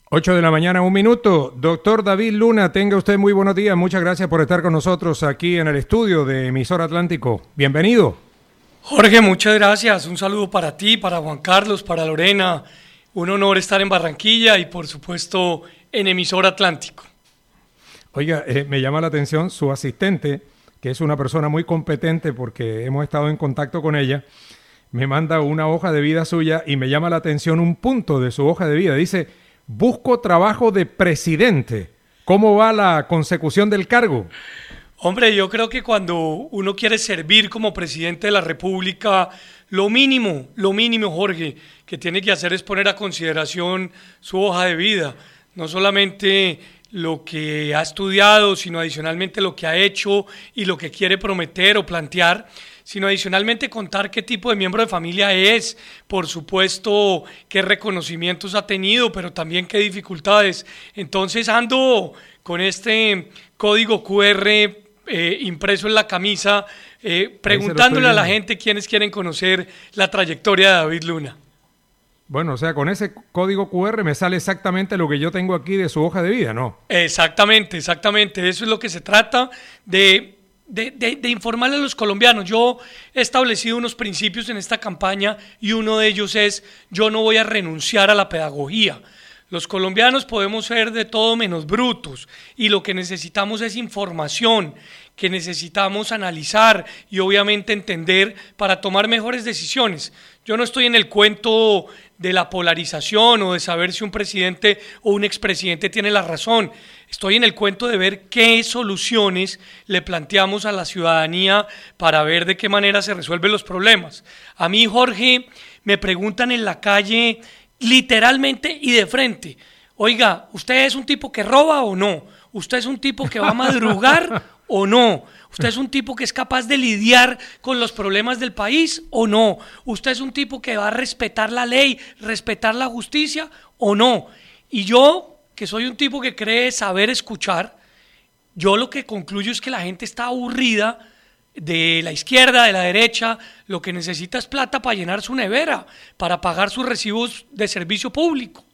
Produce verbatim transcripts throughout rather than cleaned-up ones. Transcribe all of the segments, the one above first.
Ocho de la mañana, un minuto. Doctor David Luna, tenga usted muy buenos días. Muchas gracias por estar con nosotros aquí en el estudio de Emisora Atlántico. Bienvenido. Jorge, muchas gracias. Un saludo para ti, para Juan Carlos, para Lorena. Un honor estar en Barranquilla y, por supuesto, en Emisora Atlántico. Oiga, eh, me llama la atención su asistente, que es una persona muy competente porque hemos estado en contacto con ella. Me manda una hoja de vida suya y me llama la atención un punto de su hoja de vida. Dice, busco trabajo de presidente. ¿Cómo va la consecución del cargo? Hombre, yo creo que cuando uno quiere servir como presidente de la República, lo mínimo, lo mínimo, Jorge, que tiene que hacer es poner a consideración su hoja de vida. No solamente lo que ha estudiado, sino adicionalmente lo que ha hecho y lo que quiere prometer o plantear, sino adicionalmente contar qué tipo de miembro de familia es, por supuesto, qué reconocimientos ha tenido, pero también qué dificultades. Entonces ando con este código cu erre eh, impreso en la camisa, eh, preguntándole a la gente quiénes quieren conocer la trayectoria de David Luna. Bueno, o sea, con ese código cu erre me sale exactamente lo que yo tengo aquí de su hoja de vida, ¿no? Exactamente, exactamente. Eso es lo que se trata de... De, de, de informarle a los colombianos. Yo he establecido unos principios en esta campaña y uno de ellos es: yo no voy a renunciar a la pedagogía. Los colombianos podemos ser de todo menos brutos y lo que necesitamos es información, que necesitamos analizar y obviamente entender para tomar mejores decisiones. Yo no estoy en el cuento de la polarización o de saber si un presidente o un expresidente tiene la razón. Estoy en el cuento de ver qué soluciones le planteamos a la ciudadanía para ver de qué manera se resuelven los problemas. A mí, Jorge, me preguntan en la calle literalmente y de frente: oiga, ¿usted es un tipo que roba o no? ¿Usted es un tipo que va a madrugar o no? ¿Usted es un tipo que es capaz de lidiar con los problemas del país o no? ¿Usted es un tipo que va a respetar la ley, respetar la justicia o no? Y yo, que soy un tipo que cree saber escuchar, yo lo que concluyo es que la gente está aburrida de la izquierda, de la derecha. Lo que necesita es plata para llenar su nevera, para pagar sus recibos de servicio público.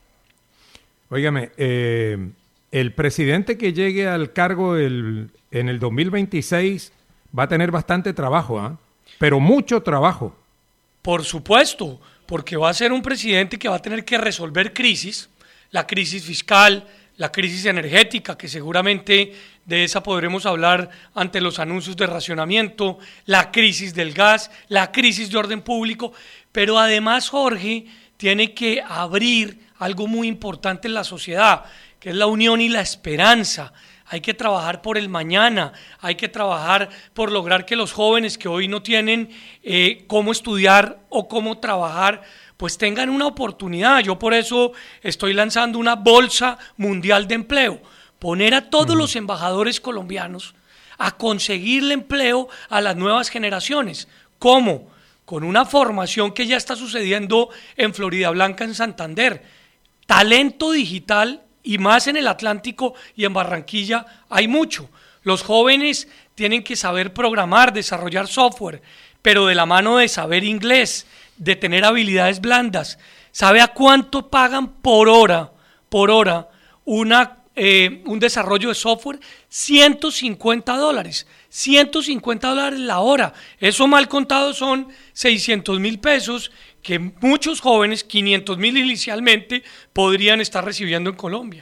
Óigame, eh, el presidente que llegue al cargo el, en el dos mil veintiséis va a tener bastante trabajo, ¿eh? Pero mucho trabajo. Por supuesto, porque va a ser un presidente que va a tener que resolver crisis, la crisis fiscal, la crisis energética, que seguramente de esa podremos hablar ante los anuncios de racionamiento, la crisis del gas, la crisis de orden público, pero además, Jorge, tiene que abrir algo muy importante en la sociedad, que es la unión y la esperanza. Hay que trabajar por el mañana, hay que trabajar por lograr que los jóvenes que hoy no tienen eh, cómo estudiar o cómo trabajar, pues tengan una oportunidad. Yo por eso estoy lanzando una bolsa mundial de empleo, poner a todos los embajadores colombianos a conseguirle empleo a las nuevas generaciones. ¿Cómo? Con una formación que ya está sucediendo en Florida Blanca, en Santander. Talento digital, y más en el Atlántico y en Barranquilla hay mucho. Los jóvenes tienen que saber programar, desarrollar software, pero de la mano de saber inglés, de tener habilidades blandas. ¿Sabe a cuánto pagan por hora, por hora, una, eh, un desarrollo de software? ciento cincuenta dólares. ciento cincuenta dólares la hora. Eso mal contado son seiscientos mil pesos que muchos jóvenes, quinientos mil inicialmente, podrían estar recibiendo en Colombia.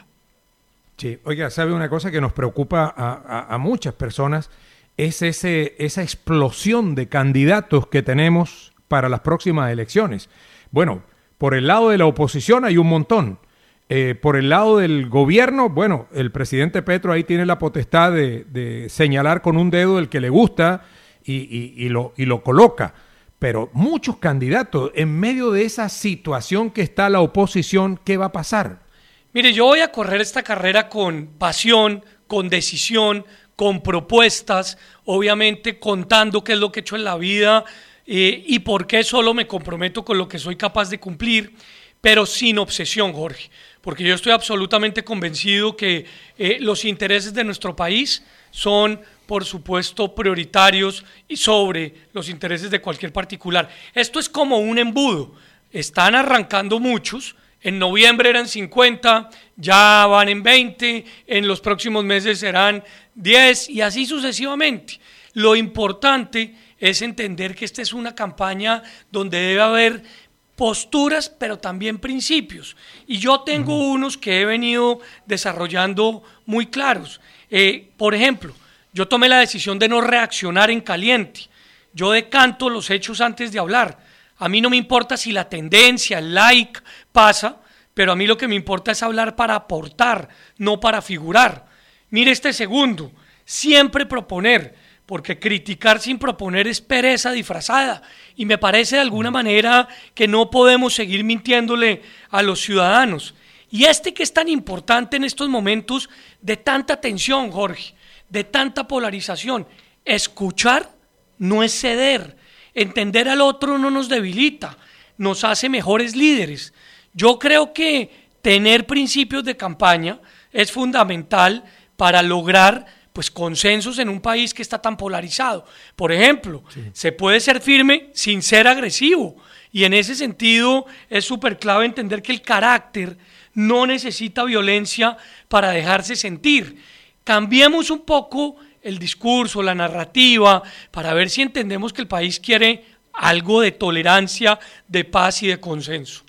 Sí, oiga, ¿sabe una cosa que nos preocupa a, a, a muchas personas? Es ese, esa explosión de candidatos que tenemos para las próximas elecciones. Bueno, por el lado de la oposición hay un montón. Eh, por el lado del gobierno, bueno, el presidente Petro ahí tiene la potestad de, de señalar con un dedo el que le gusta y, y, y, lo, y lo coloca. Pero muchos candidatos, en medio de esa situación que está la oposición, ¿qué va a pasar? Mire, yo voy a correr esta carrera con pasión, con decisión, con propuestas, obviamente contando qué es lo que he hecho en la vida eh, y por qué solo me comprometo con lo que soy capaz de cumplir, pero sin obsesión, Jorge, porque yo estoy absolutamente convencido que eh, los intereses de nuestro país son, por supuesto, prioritarios y sobre los intereses de cualquier particular. Esto es como un embudo. Están arrancando muchos, En noviembre eran cincuenta, ya van en veinte, en los próximos meses serán diez y así sucesivamente. Lo importante es entender que esta es una campaña donde debe haber posturas, pero también principios. Y yo tengo uh-huh. unos que he venido desarrollando muy claros. Eh, por ejemplo, yo tomé la decisión de no reaccionar en caliente. Yo decanto los hechos antes de hablar. A mí no me importa si la tendencia, el like pasa, pero a mí lo que me importa es hablar para aportar, no para figurar. Mire este segundo, siempre proponer, porque criticar sin proponer es pereza disfrazada y me parece de alguna manera que no podemos seguir mintiéndole a los ciudadanos. Y este que es tan importante en estos momentos de tanta tensión, Jorge, de tanta polarización, escuchar no es ceder. Entender al otro no nos debilita, nos hace mejores líderes. Yo creo que tener principios de campaña es fundamental para lograr pues, consensos en un país que está tan polarizado. Por ejemplo, sí. se puede ser firme sin ser agresivo. Y en ese sentido es súper clave entender que el carácter no necesita violencia para dejarse sentir. Cambiemos un poco el discurso, la narrativa, para ver si entendemos que el país quiere algo de tolerancia, de paz y de consenso.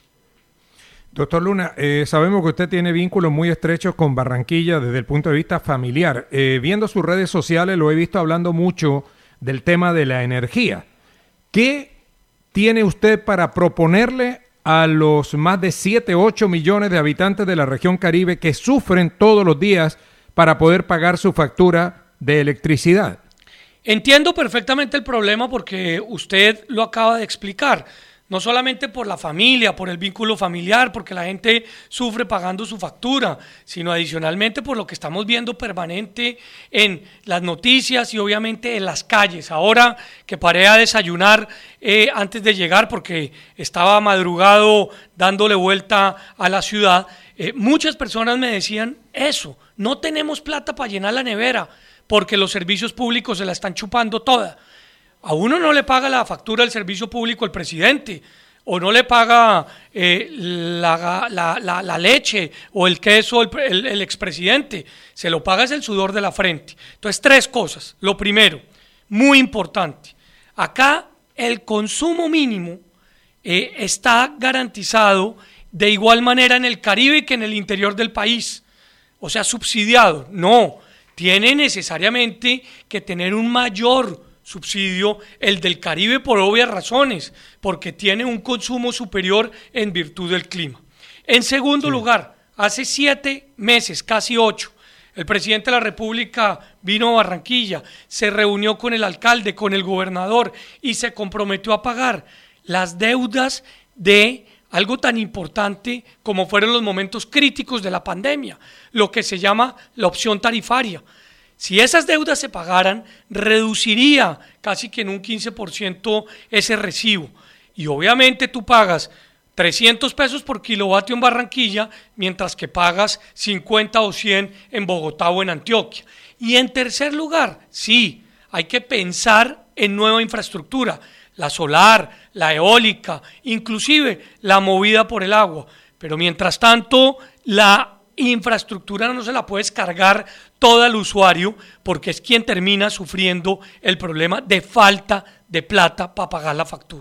Doctor Luna, eh, sabemos que usted tiene vínculos muy estrechos con Barranquilla desde el punto de vista familiar. Eh, viendo sus redes sociales lo he visto hablando mucho del tema de la energía. ¿Qué tiene usted para proponerle a los más de siete, ocho millones de habitantes de la región Caribe que sufren todos los días para poder pagar su factura de electricidad? Entiendo perfectamente el problema porque usted lo acaba de explicar, no solamente por la familia, por el vínculo familiar, porque la gente sufre pagando su factura, sino adicionalmente por lo que estamos viendo permanente en las noticias y obviamente en las calles. Ahora que paré a desayunar eh, antes de llegar porque estaba madrugado dándole vuelta a la ciudad, eh, muchas personas me decían eso, no tenemos plata para llenar la nevera, porque los servicios públicos se la están chupando toda. A uno no le paga la factura del servicio público el presidente, o no le paga eh, la, la, la, la leche o el queso el, el, el expresidente, se lo paga es el sudor de la frente. Entonces, tres cosas. Lo primero, muy importante, acá el consumo mínimo eh, está garantizado de igual manera en el Caribe que en el interior del país, o sea, subsidiado, no. Tiene necesariamente que tener un mayor subsidio el del Caribe por obvias razones, porque tiene un consumo superior en virtud del clima. En segundo sí. lugar, hace siete meses, casi ocho, el presidente de la República vino a Barranquilla, se reunió con el alcalde, con el gobernador y se comprometió a pagar las deudas de algo tan importante como fueron los momentos críticos de la pandemia, lo que se llama la opción tarifaria. Si esas deudas se pagaran, reduciría casi que en un quince por ciento ese recibo. Y obviamente tú pagas trescientos pesos por kilovatio en Barranquilla, mientras que pagas cincuenta o cien en Bogotá o en Antioquia. Y en tercer lugar, sí, hay que pensar en nueva infraestructura, la solar, la eólica, inclusive la movida por el agua. Pero mientras tanto, la infraestructura no se la puedes cargar todo al usuario porque es quien termina sufriendo el problema de falta de plata para pagar la factura.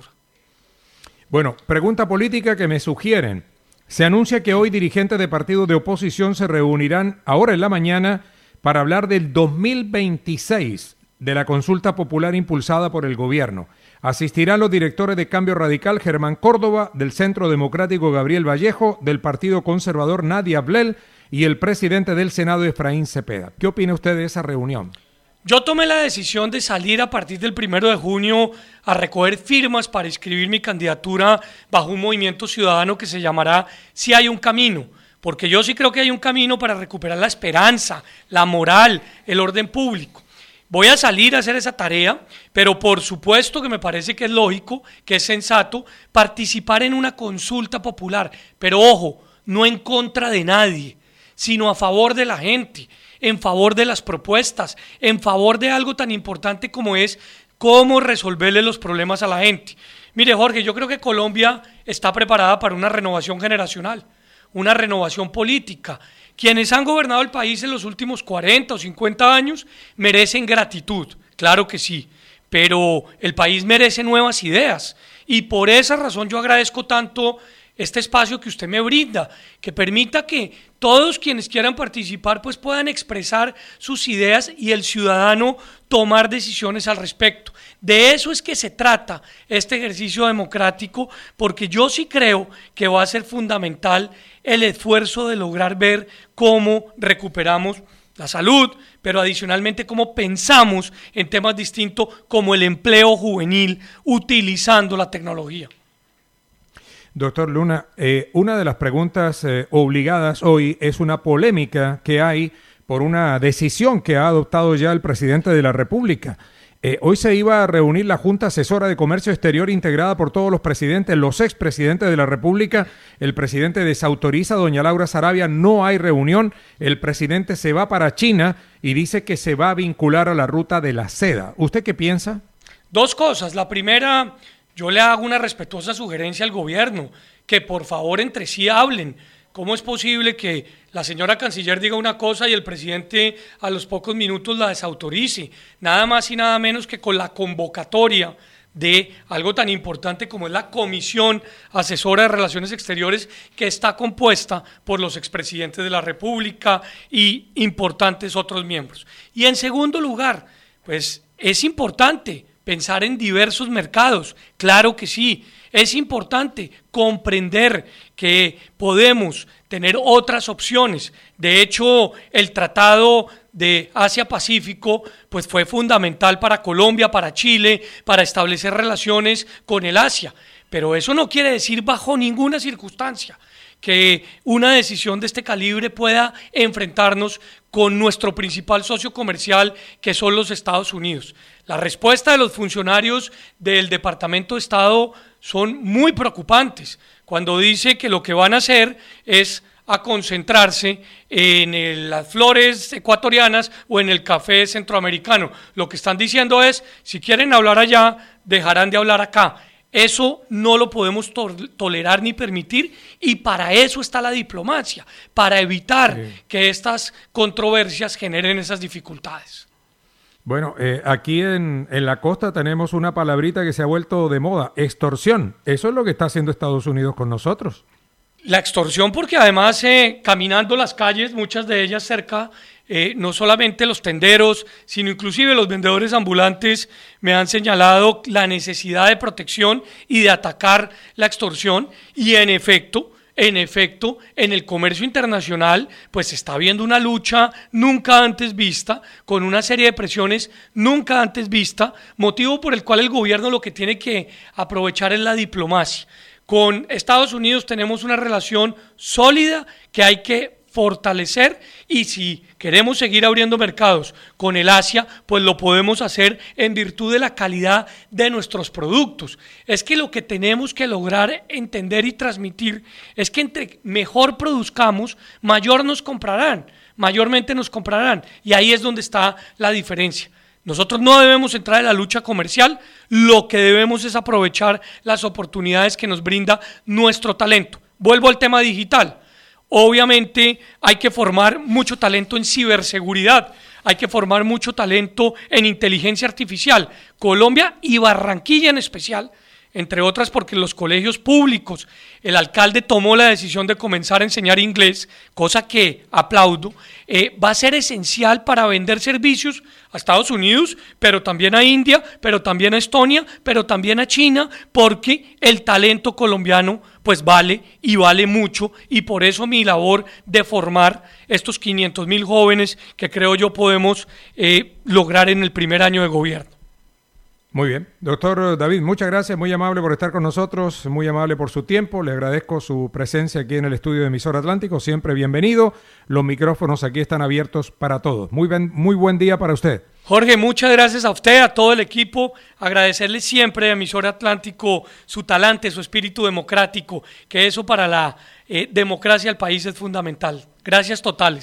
Bueno, pregunta política que me sugieren. Se anuncia que hoy dirigentes de partidos de oposición se reunirán ahora en la mañana para hablar del dos mil veintiséis de la consulta popular impulsada por el gobierno. Asistirán los directores de Cambio Radical Germán Córdoba, del Centro Democrático Gabriel Vallejo, del Partido Conservador Nadia Blel y el presidente del Senado Efraín Cepeda. ¿Qué opina usted de esa reunión? Yo tomé la decisión de salir a partir del primero de junio a recoger firmas para inscribir mi candidatura bajo un movimiento ciudadano que se llamará Si hay un camino, porque yo sí creo que hay un camino para recuperar la esperanza, la moral, el orden público. Voy a salir a hacer esa tarea, pero por supuesto que me parece que es lógico, que es sensato participar en una consulta popular, pero ojo, no en contra de nadie, sino a favor de la gente, en favor de las propuestas, en favor de algo tan importante como es cómo resolverle los problemas a la gente. Mire, Jorge, yo creo que Colombia está preparada para una renovación generacional. una renovación política. Quienes han gobernado el país en los últimos cuarenta o cincuenta años merecen gratitud, claro que sí, pero el país merece nuevas ideas y por esa razón yo agradezco tanto este espacio que usted me brinda, que permita que todos quienes quieran participar pues puedan expresar sus ideas y el ciudadano tomar decisiones al respecto. De eso es que se trata este ejercicio democrático, porque yo sí creo que va a ser fundamental el esfuerzo de lograr ver cómo recuperamos la salud, pero adicionalmente cómo pensamos en temas distintos como el empleo juvenil utilizando la tecnología. Doctor Luna, eh, una de las preguntas eh, obligadas hoy es una polémica que hay por una decisión que ha adoptado ya el presidente de la República. Eh, hoy se iba a reunir la Junta Asesora de Comercio Exterior integrada por todos los presidentes, los expresidentes de la República. El presidente desautoriza a doña Laura Saravia, no hay reunión. El presidente se va para China y dice que se va a vincular a la ruta de la seda. ¿Usted qué piensa? Dos cosas. La primera, yo le hago una respetuosa sugerencia al gobierno, que por favor entre sí hablen. ¿Cómo es posible que la señora canciller diga una cosa y el presidente a los pocos minutos la desautorice? Nada más y nada menos que con la convocatoria de algo tan importante como es la Comisión Asesora de Relaciones Exteriores, que está compuesta por los expresidentes de la República y importantes otros miembros. Y en segundo lugar, pues es importante pensar en diversos mercados, claro que sí. Es importante comprender que podemos tener otras opciones. De hecho, el Tratado de Asia-Pacífico pues fue fundamental para Colombia, para Chile, para establecer relaciones con el Asia. Pero eso no quiere decir bajo ninguna circunstancia que una decisión de este calibre pueda enfrentarnos con nuestro principal socio comercial, que son los Estados Unidos. La respuesta de los funcionarios del Departamento de Estado son muy preocupantes cuando dice que lo que van a hacer es a concentrarse en el, las flores ecuatorianas o en el café centroamericano. Lo que están diciendo es, si quieren hablar allá, dejarán de hablar acá. Eso no lo podemos to- tolerar ni permitir, y para eso está la diplomacia, para evitar sí. que estas controversias generen esas dificultades. Bueno, eh, aquí en, en la costa tenemos una palabrita que se ha vuelto de moda, extorsión. Eso es lo que está haciendo Estados Unidos con nosotros. La extorsión, porque además eh, caminando las calles, muchas de ellas cerca, eh, no solamente los tenderos, sino inclusive los vendedores ambulantes me han señalado la necesidad de protección y de atacar la extorsión, y en efecto, En efecto, en el comercio internacional, pues se está habiendo una lucha nunca antes vista, con una serie de presiones nunca antes vista, motivo por el cual el gobierno lo que tiene que aprovechar es la diplomacia. Con Estados Unidos tenemos una relación sólida que hay que fortalecer, y si queremos seguir abriendo mercados con el Asia, pues lo podemos hacer en virtud de la calidad de nuestros productos. Es que lo que tenemos que lograr entender y transmitir es que entre mejor produzcamos, mayor nos comprarán, mayormente nos comprarán, y ahí es donde está la diferencia. Nosotros no debemos entrar en la lucha comercial, lo que debemos es aprovechar las oportunidades que nos brinda nuestro talento. Vuelvo al tema digital. Obviamente hay que formar mucho talento en ciberseguridad, hay que formar mucho talento en inteligencia artificial. Colombia y Barranquilla en especial, entre otras porque en los colegios públicos el alcalde tomó la decisión de comenzar a enseñar inglés, cosa que aplaudo, eh, va a ser esencial para vender servicios a Estados Unidos, pero también a India, pero también a Estonia, pero también a China, porque el talento colombiano pues vale y vale mucho, y por eso mi labor de formar estos quinientos mil jóvenes que creo yo podemos eh, lograr en el primer año de gobierno. Muy bien. Doctor David, muchas gracias, muy amable por estar con nosotros, muy amable por su tiempo, le agradezco su presencia aquí en el estudio de Emisora Atlántico, siempre bienvenido, los micrófonos aquí están abiertos para todos. Muy, ben, muy buen día para usted. Jorge, muchas gracias a usted, a todo el equipo, agradecerle siempre a Emisora Atlántico su talante, su espíritu democrático, que eso para la eh, democracia del país es fundamental. Gracias totales.